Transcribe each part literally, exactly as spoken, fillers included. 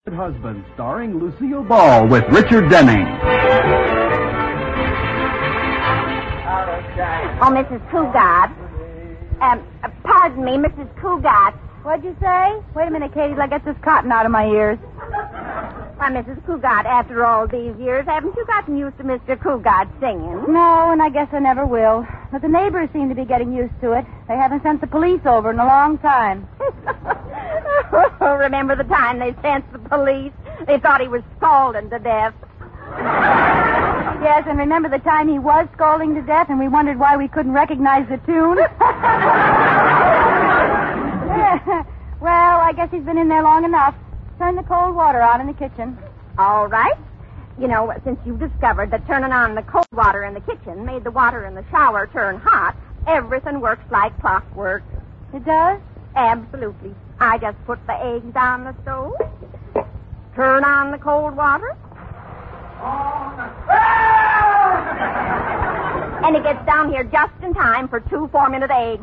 Husband, starring Lucille Ball with Richard Denning. Oh, Missus Cougat. Um, uh, pardon me, Missus Cougat. What'd you say? Wait a minute, Katie, till I get this cotton out of my ears. Why, Missus Cougat, after all these years, haven't you gotten used to Mister Cougat singing? No, and I guess I never will. But the neighbors seem to be getting used to it. They haven't sent the police over in a long time. Remember the time they sent the police? They thought he was scalding to death. Yes, and remember the time he was scalding to death and we wondered why we couldn't recognize the tune? Well, I guess he's been in there long enough. Turn the cold water on in the kitchen. All right. You know, since you've discovered that turning on the cold water in the kitchen made the water in the shower turn hot, everything works like clockwork. It does? Absolutely. I just put the eggs on the stove, turn on the cold water, and it gets down here just in time for two four-minute eggs.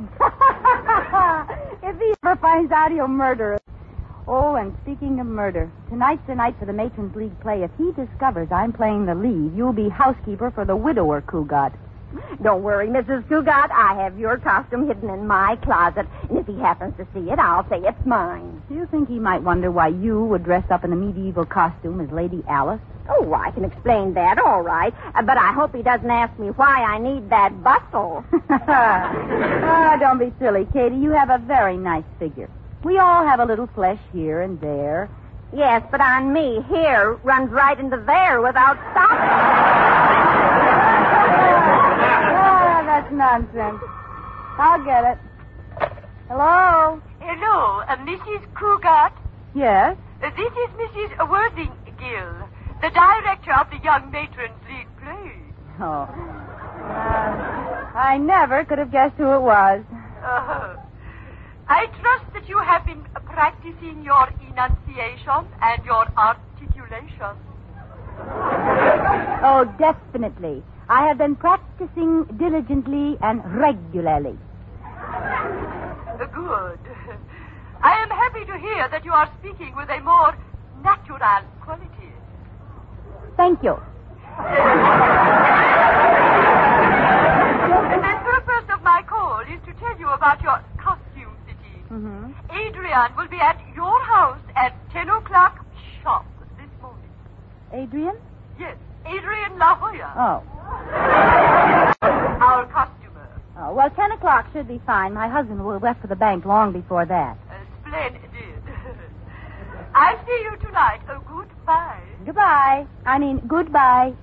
If he ever finds out, he'll murder us. Oh, and speaking of murder, tonight's the night for the Matron's League play. If he discovers I'm playing the lead, you'll be housekeeper for the widower Cougat. Don't worry, Missus Cougat. I have your costume hidden in my closet, and if he happens to see it, I'll say it's mine. Do you think he might wonder why you would dress up in a medieval costume as Lady Alice? Oh, I can explain that, all right. Uh, but I hope he doesn't ask me why I need that bustle. Oh, don't be silly, Katie. You have a very nice figure. We all have a little flesh here and there. Yes, but on me, here runs right into there without stopping. Oh, that's nonsense. I'll get it. Hello? Hello, uh, Missus Cougat. Yes? Uh, this is Missus Worthinggill, the director of the Young Matron's League play. Oh. Uh, I never could have guessed who it was. Uh, I trust that you have been practicing your enunciation and your articulation. Oh, definitely. I have been practicing diligently and regularly. Uh, good. I am happy to hear that you are speaking with a more natural quality. Thank you. The purpose of my call is to tell you about your costume city. Mm-hmm. Adrian will be at your house at ten o'clock sharp this morning. Adrian? Yes, Adrian La Jolla. Oh. Our costumer. Oh, well, ten o'clock should be fine. My husband will have left for the bank long before that. Uh, splendid. I'll see you tonight. Oh, goodbye. Goodbye. I mean, goodbye.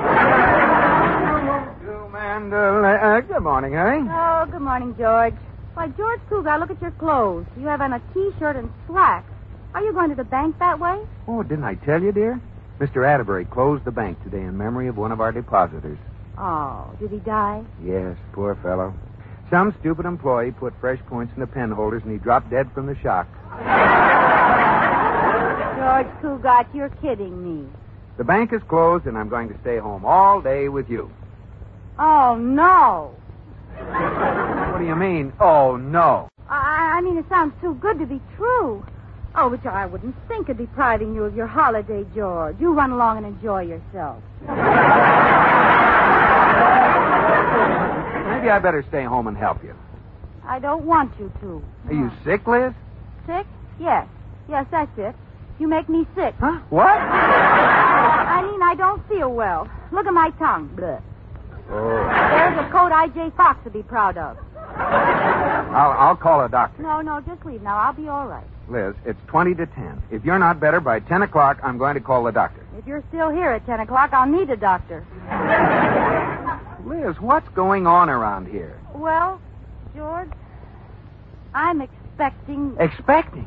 Uh, good morning, honey. Oh, good morning, George. Why, George Cougar, look at your clothes. You have on a T-shirt and slacks. Are you going to the bank that way? Oh, didn't I tell you, dear? Mister Atterbury closed the bank today in memory of one of our depositors. Oh, did he die? Yes, poor fellow. Some stupid employee put fresh points in the pen holders and he dropped dead from the shock. George Cougar, you're kidding me. The bank is closed and I'm going to stay home all day with you. Oh, no. What do you mean, oh, no? I, I mean, it sounds too good to be true. Oh, but I wouldn't think of depriving you of your holiday, George. You run along and enjoy yourself. Maybe I better stay home and help you. I don't want you to. Are you sick, Liz? Sick? Yes. Yes, that's it. You make me sick. Huh? What? I mean, I don't feel well. Look at my tongue. Bleh. Oh. There's a coat I J Fox would be proud of. I'll, I'll call a doctor. No, no, just leave now. I'll be all right. Liz, it's twenty to ten. If you're not better by ten o'clock, I'm going to call the doctor. If you're still here at ten o'clock, I'll need a doctor. Liz, what's going on around here? Well, George, I'm expecting... Expecting?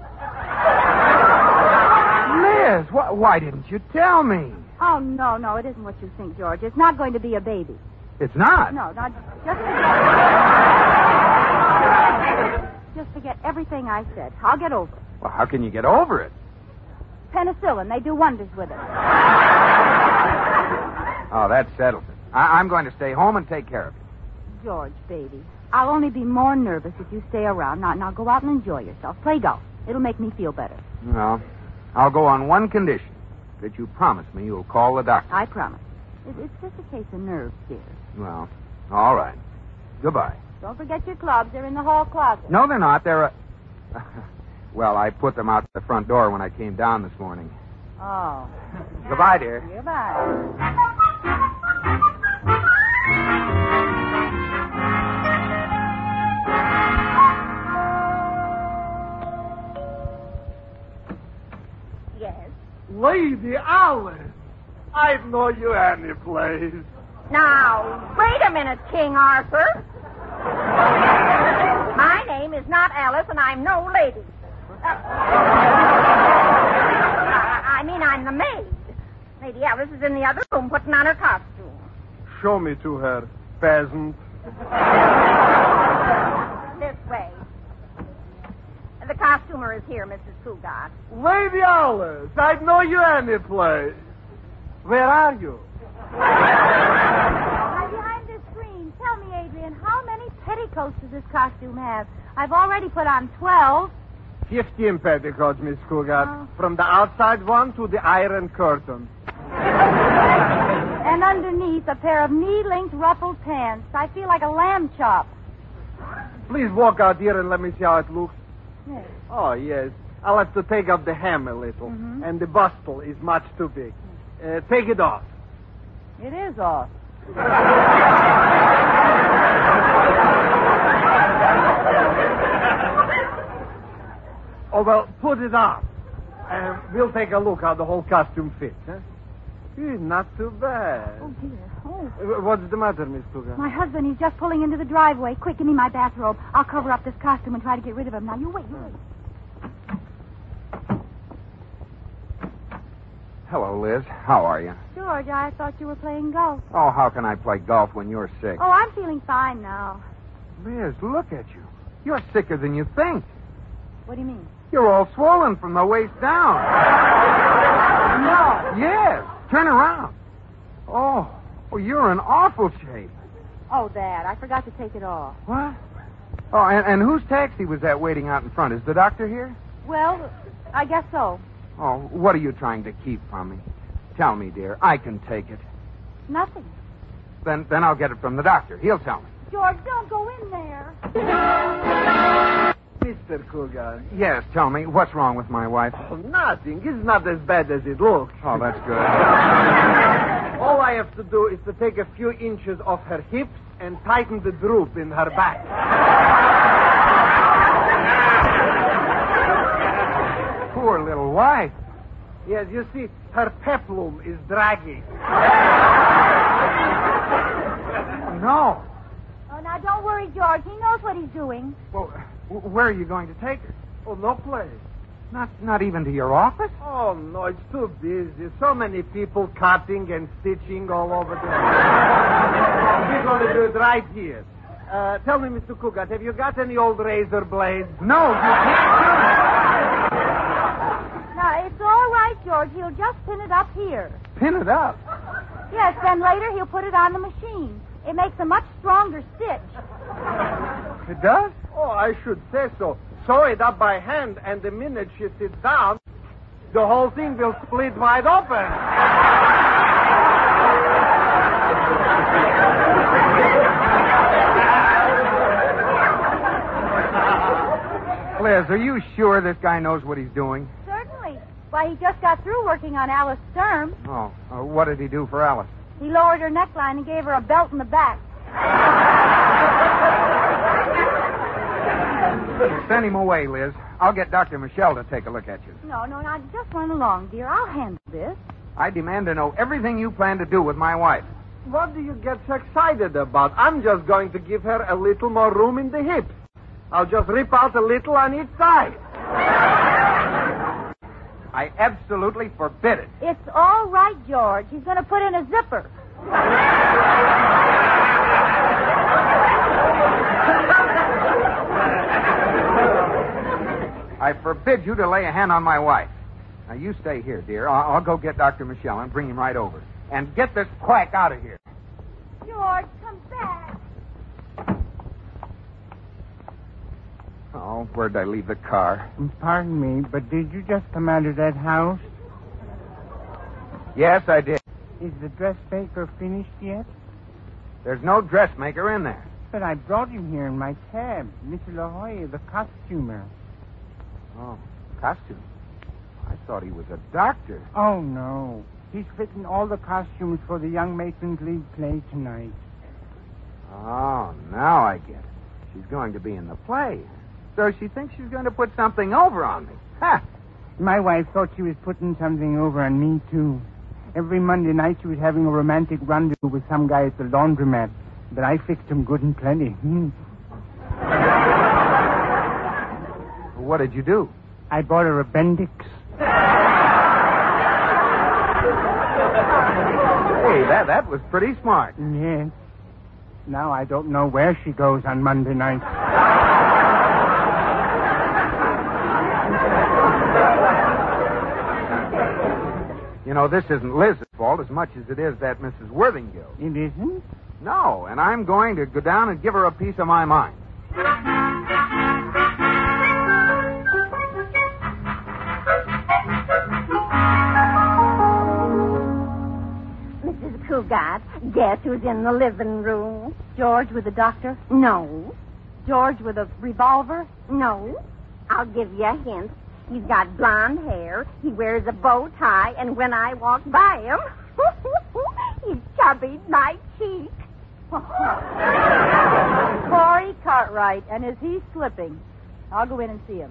Liz, wh- why didn't you tell me? Oh, no, no, it isn't what you think, George. It's not going to be a baby. It's not? No, not just... Just forget everything I said. I'll get over it. Well, how can you get over it? Penicillin. They do wonders with it. Oh, that settles it. I- I'm going to stay home and take care of you. George, baby, I'll only be more nervous if you stay around. Now, now go out and enjoy yourself. Play golf. It'll make me feel better. Well, I'll go on one condition. That you promise me you'll call the doctor. I promise. It, it's just a case of nerves, dear. Well, all right. Goodbye. Don't forget your clubs. They're in the hall closet. No, they're not. They're... Uh... well, I put them out the front door when I came down this morning. Oh. Goodbye, dear. Goodbye. Lady Alice, I'd know you any place. Now, wait a minute, King Arthur. My name is not Alice, and I'm no lady. Uh, I mean, I'm the maid. Lady Alice is in the other room putting on her costume. Show me to her, peasant. This way. The costumer is here, Missus Cougat. Lady Alice, I'd know you any place. Where are you? I'm behind this screen. Tell me, Adrian, how many petticoats does this costume have? I've already put on twelve. Fifteen petticoats, Miss Cougat. Oh. From the outside one to the iron curtain. And underneath, a pair of knee-length ruffled pants. I feel like a lamb chop. Please walk out here and let me see how it looks. Yes. Oh, yes. I'll have to take up the hem a little. Mm-hmm. And the bustle is much too big. Uh, take it off. It is off. Oh, well, put it on. And we'll take a look how the whole costume fits, huh? Eh, not too bad. Oh, dear. Oh. Uh, What's the matter, Miss Cougar? My husband, he's just pulling into the driveway. Quick, give me my bathrobe. I'll cover up this costume and try to get rid of him. Now, you wait, you wait. Hello, Liz. How are you? George, I thought you were playing golf. Oh, how can I play golf when you're sick? Oh, I'm feeling fine now. Liz, look at you. You're sicker than you think. What do you mean? You're all swollen from the waist down. No. Yes. Turn around. Oh, oh, you're in awful shape. Oh, Dad, I forgot to take it off. What? Oh, and, and whose taxi was that waiting out in front? Is the doctor here? Well, I guess so. Oh, what are you trying to keep from me? Tell me, dear. I can take it. Nothing. Then, then I'll get it from the doctor. He'll tell me. George, don't go in there. Mister Cougar. Yes, tell me. What's wrong with my wife? Oh, nothing. It's not as bad as it looks. Oh, that's good. All I have to do is to take a few inches off her hips and tighten the droop in her back. Poor little wife. Yes, you see, her peplum is dragging. No. Oh, now, don't worry, George. He knows what he's doing. Well, w- where are you going to take her? Oh, no place. Not, not even to your office? Oh, no, it's too busy. So many people cutting and stitching all over the... We're going to do it right here. Uh, tell me, Mister Cougat, have you got any old razor blades? No, you can't Now, it's all right, George. He'll just pin it up here. do it. Pin it up. Yes, then later he'll put it on the machine. It makes a much stronger stitch. It does? Oh, I should say so. Sew it up by hand, and the minute she sits down, the whole thing will split wide open. Liz, are you sure this guy knows what he's doing? Certainly. Why, he just got through working on Alice Sturm. Oh, uh, what did he do for Alice? He lowered her neckline and gave her a belt in the back. Send him away, Liz. I'll get Doctor Michelle to take a look at you. No, no, now just run along, dear. I'll handle this. I demand to know everything you plan to do with my wife. What do you get so excited about? I'm just going to give her a little more room in the hips. I'll just rip out a little on each side. I absolutely forbid it. It's all right, George. He's going to put in a zipper. I forbid you to lay a hand on my wife. Now, you stay here, dear. I'll, I'll go get Doctor Michelle and bring him right over. And get this quack out of here. George, come back. Oh, where'd I leave the car? Pardon me, but did you just come out of that house? Yes, I did. Is the dressmaker finished yet? There's no dressmaker in there. But I brought him here in my cab. Mister La Jolla, the costumer. Oh, costume. I thought he was a doctor. Oh, no. He's fitting all the costumes for the Young Masons League play tonight. Oh, now I get it. She's going to be in the play. So she thinks she's going to put something over on me. Ha! My wife thought she was putting something over on me, too. Every Monday night she was having a romantic rendezvous with some guy at the laundromat. But I fixed him good and plenty. Hmm. What did you do? I bought her a Bendix. Hey, that, that was pretty smart. Yes. Now I don't know where she goes on Monday night. You know, this isn't Liz's fault as much as it is that Missus Worthingale. It isn't? No, and I'm going to go down and give her a piece of my mind. Missus Cougat, guess who's in the living room? George with the doctor? No. George with a revolver? No. I'll give you a hint. He's got blonde hair, he wears a bow tie, and when I walk by him, he chubbied my cheek. Corey Cartwright. And is he slipping? I'll go in and see him.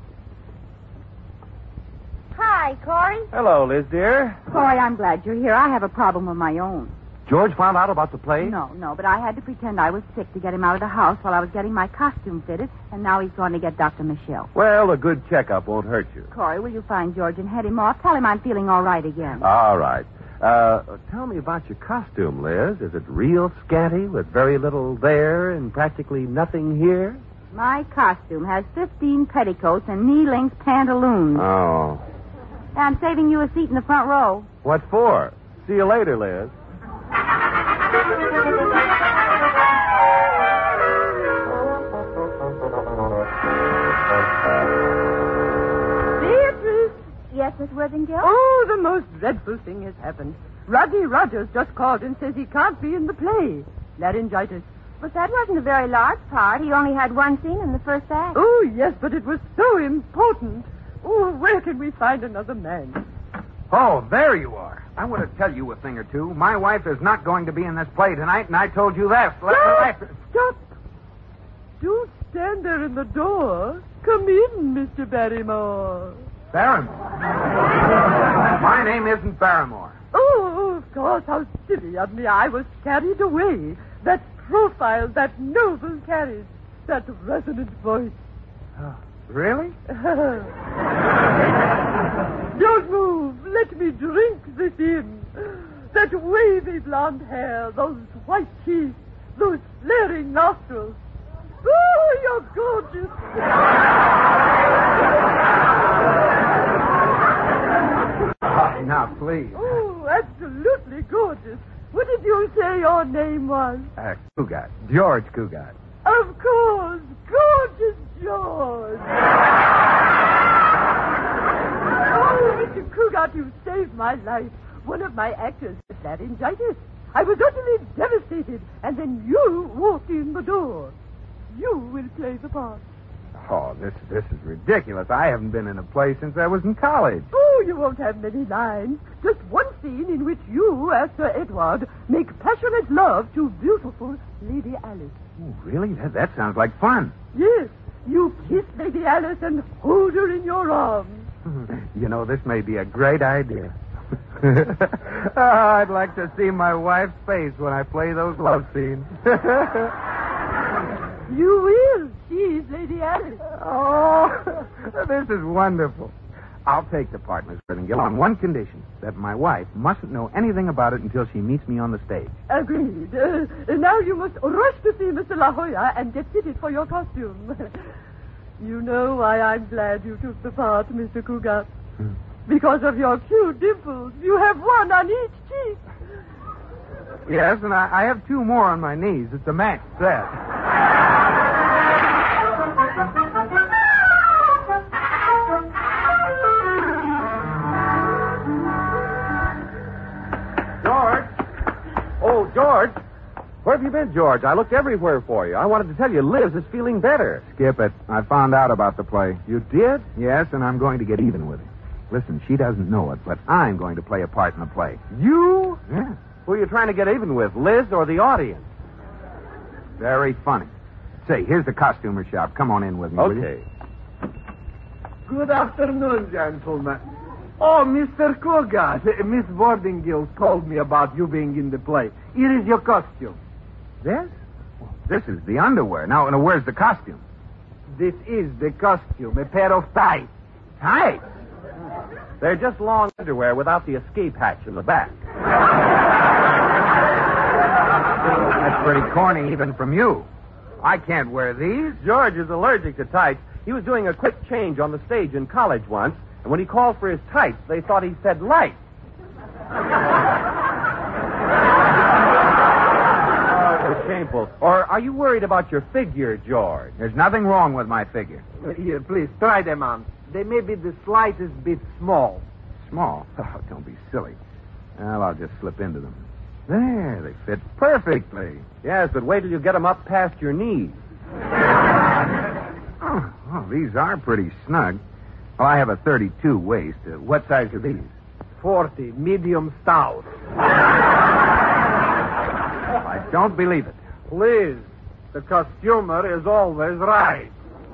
Hi, Corey. Hello, Liz, dear. Corey, I'm glad you're here. I have a problem of my own. George found out about the play? No, no, but I had to pretend I was sick to get him out of the house while I was getting my costume fitted, and now he's going to get Doctor Michelle. Well, a good checkup won't hurt you. Corey, will you find George and head him off? Tell him I'm feeling all right again. All right. Uh, tell me about your costume, Liz. Is it real scanty with very little there and practically nothing here? My costume has fifteen petticoats and knee-length pantaloons. Oh. I'm saving you a seat in the front row. What for? See you later, Liz. Beatrice! Yes, Miss Worthingale? Oh, the most dreadful thing has happened. Rodney Rogers just called and says he can't be in the play. Laryngitis. But that wasn't a very large part. He only had one scene in the first act. Oh, yes, but it was so important. Oh, where can we find another man? Oh, there you are. I want to tell you a thing or two. My wife is not going to be in this play tonight, and I told you that. Stop! Stop! Don't stand there in the door. Come in, Mister Barrymore. Barrymore? My name isn't Barrymore. Oh, of course. How silly of me. I was carried away. That profile, that noble carriage, that resonant voice. Oh, really? Don't move. Let me drink this in. That wavy blonde hair, those white teeth, those flaring nostrils. Oh, you're gorgeous. Now, please. Oh, absolutely gorgeous. What did you say your name was? Uh, Cougat. George Cougat. Of course. Gorgeous George. Oh, Mister Cougat, you saved my life. One of my actors had laryngitis. I was utterly devastated, and then you walked in the door. You will play the part. Oh, this this is ridiculous. I haven't been in a play since I was in college. Oh, you won't have many lines. Just one scene in which you, as Sir Edward, make passionate love to beautiful Lady Alice. Oh, really? That, that sounds like fun. Yes, you kiss Lady Alice and hold her in your arms. You know, this may be a great idea. Oh, I'd like to see my wife's face when I play those love scenes. You will. She's Lady Alice. Oh, this is wonderful. I'll take the part, Miss Worthingale, on one condition, that my wife mustn't know anything about it until she meets me on the stage. Agreed. Uh, now you must rush to see Mister La Jolla and get fitted for your costume. You know why I'm glad you took the part, Mister Cougat. Hmm. Because of your cute dimples. You have one on each cheek. Yes, and I, I have two more on my knees. It's a match set. Where have you been, George? I looked everywhere for you. I wanted to tell you Liz is feeling better. Skip it. I found out about the play. You did? Yes, and I'm going to get even with her. Listen, she doesn't know it, but I'm going to play a part in the play. You? Yeah. Who are you trying to get even with, Liz or the audience? Very funny. Say, here's the costumer shop. Come on in with me, will you? Okay. Good afternoon, gentlemen. Oh, Mister Cougar, Miss Bordingill told me about you being in the play. Here is your costume. This? This is the underwear. Now, now where's the costume? This is the costume, a pair of tights. Tights? They're just long underwear without the escape hatch in the back. That's pretty corny even from you. I can't wear these. George is allergic to tights. He was doing a quick change on the stage in college once, and when he called for his tights, they thought he said light. Oh, shameful. Or are you worried about your figure, George? There's nothing wrong with my figure. Here, please, try them on. They may be the slightest bit small. Small? Oh, don't be silly. Well, I'll just slip into them. There, they fit perfectly. Yes, but wait till you get them up past your knees. Oh, well, these are pretty snug. Well, I have a thirty-two waist. Uh, what size are these? Forty, medium stout. I don't believe it. Please, the costumer is always right.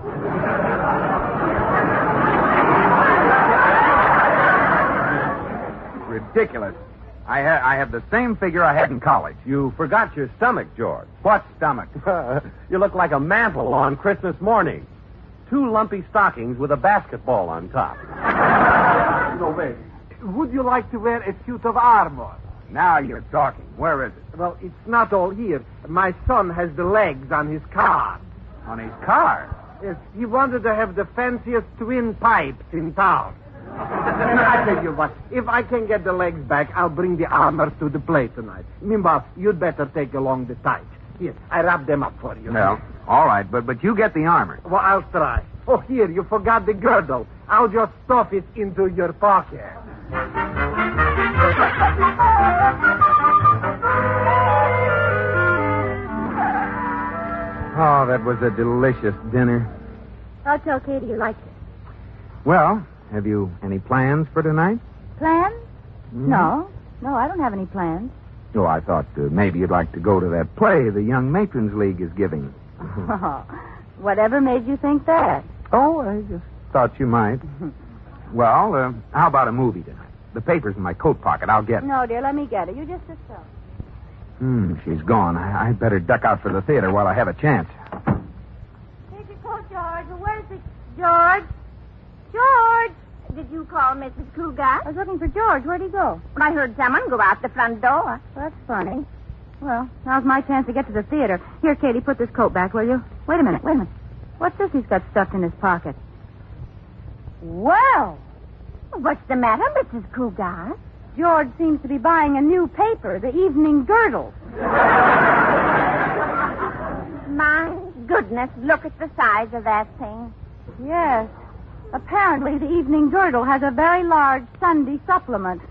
Ridiculous. I, ha- I have the same figure I had in college. You forgot your stomach, George. What stomach? You look like a mantle on Christmas morning. Two lumpy stockings with a basketball on top. No, wait. Would you like to wear a suit of armor? Now you're talking. Where is it? Well, it's not all here. My son has the legs on his car. On his car? Yes, he wanted to have the fanciest twin pipes in town. I tell you what, if I can get the legs back, I'll bring the armor to the play tonight. Meanwhile, you'd better take along the tights. Here, I wrap them up for you. Well, all right, but but you get the armor. Well, I'll try. Oh, here, you forgot the girdle. I'll just stuff it into your pocket. Oh, that was a delicious dinner. I'll tell Katie you liked it. Well, have you any plans for tonight? Plans? Mm-hmm. No. No, I don't have any plans. Oh, I thought uh, maybe you'd like to go to that play the Young Matrons League is giving. Oh, whatever made you think that? Oh, I just thought you might. Well, uh, how about a movie tonight? The paper's in my coat pocket. I'll get it. No, dear, let me get it. You just sit still. Hmm, she's gone. I- I'd better duck out for the theater while I have a chance. Here's your coat, George. Where's the... George? George! Did you call Missus Cougar? I was looking for George. Where'd he go? Well, I heard someone go out the front door. Well, that's funny. Well, now's my chance to get to the theater. Here, Katie, put this coat back, will you? Wait a minute, wait a minute. What's this he's got stuffed in his pocket? Well, What's the matter, Missus Cougar? George seems to be buying a new paper, the Evening Girdle. My goodness, look at the size of that thing. Yes. Apparently, the Evening Girdle has a very large Sunday supplement.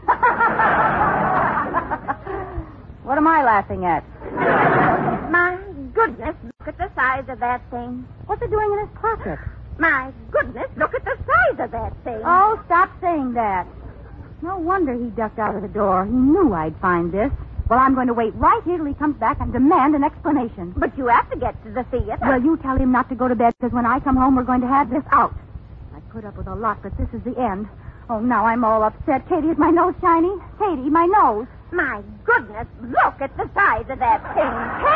What am I laughing at? My goodness, look at the size of that thing. What's it doing in his pocket? My goodness, look at the size of that thing. Oh, stop saying that. No wonder he ducked out of the door. He knew I'd find this. Well, I'm going to wait right here till he comes back and demand an explanation. But you have to get to the theater. Well, you tell him not to go to bed, because when I come home, we're going to have this out. I put up with a lot, but this is the end. Oh, now I'm all upset. Katie, is my nose shiny? Katie, my nose. My goodness, look at the size of that thing.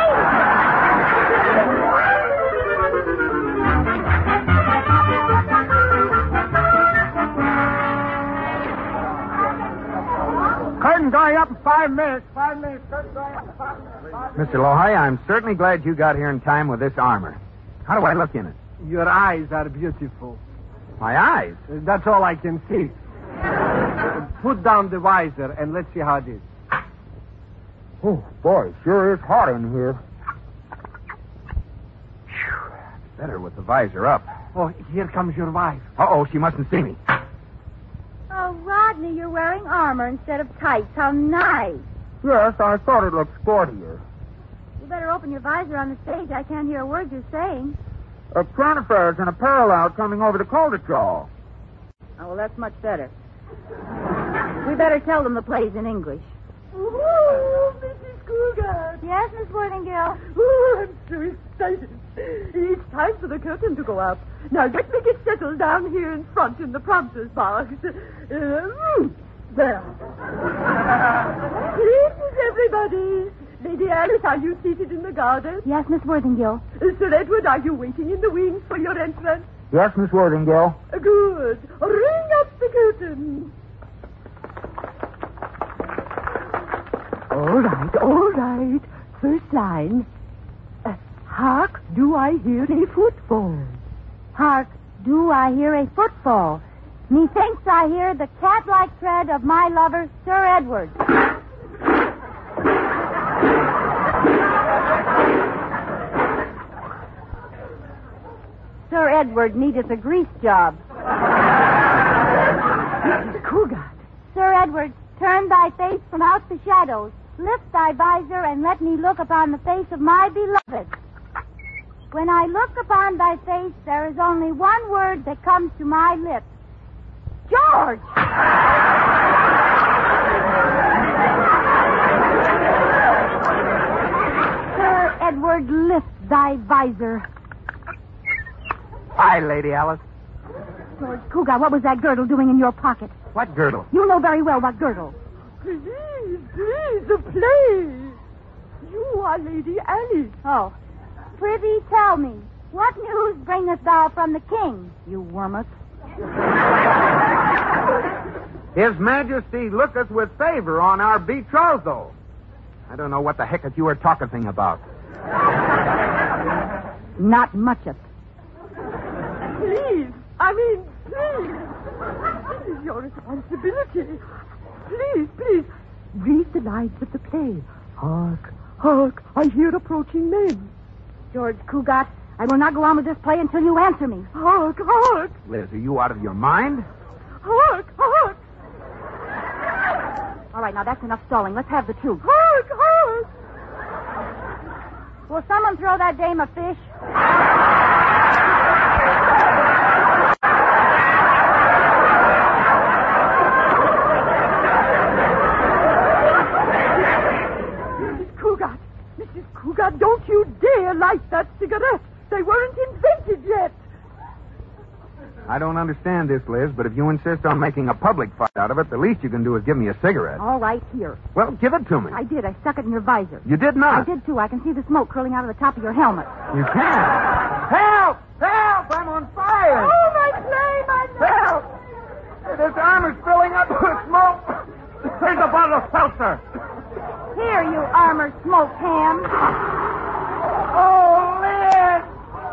Curtain going up in five minutes. Five minutes. Curtain going up in five minutes. Mister Lohay, I'm certainly glad you got here in time with this armor. How do I look in it? Your eyes are beautiful. My eyes? That's all I can see. Put down the visor and let's see how it is. Oh, boy, sure is hot in here. Better with the visor up. Oh, here comes your wife. Uh-oh, she mustn't see me. Oh, Rodney, you're wearing armor instead of tights. How nice. Yes, I thought it looked sportier. You better open your visor on the stage. I can't hear a word you're saying. A transfers and a parallel coming over the Coldetrol. Oh, well, that's much better. We better tell them the play's in English. Oh, Missus Cougar. Yes, Miss Worthingale? Oh, I'm so excited. It's time for the curtain to go up. Now, let me get settled down here in front in the prompter's box. Uh, there. This is everybody. Lady Alice, are you seated in the garden? Yes, Miss Worthingale. Uh, Sir Edward, are you waiting in the wings for your entrance? Yes, Miss Worthingale. Uh, good. Ring up the curtain. All right, all right. First line. Uh, hark, do I hear a footfall? Hark, do I hear a footfall? Methinks I hear the cat-like tread of my lover, Sir Edward. Sir Edward needeth a grease job. Cougar. Sir Edward, turn thy face from out the shadows. Lift thy visor and let me look upon the face of my beloved. When I look upon thy face, there is only one word that comes to my lips. George! Sir Edward, lift thy visor. Hi, Lady Alice. George Cougar, what was that girdle doing in your pocket? What girdle? You know very well what girdle. Please, please, the play. You are Lady Alice. Oh. Prithee, tell me, what news bringest thou from the king, you wormut? His Majesty looketh with favor on our betrothal. I don't know what the heck you were talking about. Not much of. Please, I mean, please. This is your responsibility. Please, please, read the lines of the play. Hark, hark, I hear approaching men. George Cougat, I will not go on with this play until you answer me. Hark, hark. Liz, are you out of your mind? Hark, hark. All right, now that's enough stalling. Let's have the truth. Hark, hark. Will someone throw that dame a fish? Missus Cougar, don't you dare light that cigarette. They weren't invented yet. I don't understand this, Liz, but if you insist on making a public fight out of it, the least you can do is give me a cigarette. All right, here. Well, give it to me. I did. I stuck it in your visor. You did not. I did, too. I can see the smoke curling out of the top of your helmet. You can't. Help! Help! I'm on fire! Oh, my flame! I'm Help! This armor's filling up with smoke. Here's a bottle of seltzer. Here, you armored smoke ham. Oh, Liz!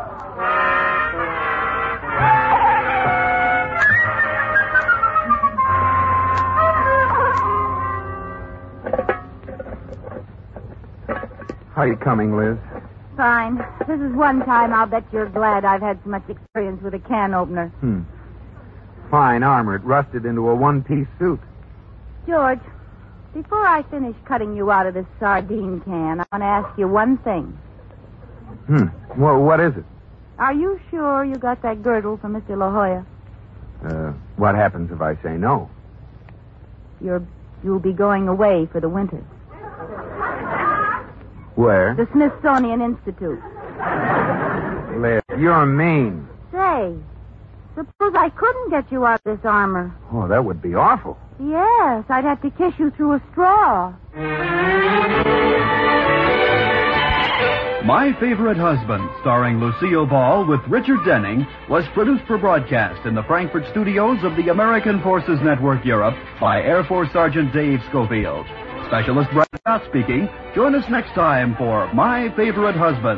How are you coming, Liz? Fine. This is one time I'll bet you're glad I've had so much experience with a can opener. Hmm. Fine armor. It rusted into a one-piece suit. George, before I finish cutting you out of this sardine can, I want to ask you one thing. Hmm. Well, what is it? Are you sure you got that girdle from Mister La Jolla? Uh, what happens if I say no? You're, you'll be going away for the winter. Where? The Smithsonian Institute. Liz, you're mean. Say, suppose I couldn't get you out of this armor. Oh, that would be awful. Yes, I'd have to kiss you through a straw. My Favorite Husband, starring Lucille Ball with Richard Denning, was produced for broadcast in the Frankfurt studios of the American Forces Network Europe by Air Force Sergeant Dave Schofield. Specialist Brad Scott speaking. Join us next time for My Favorite Husband.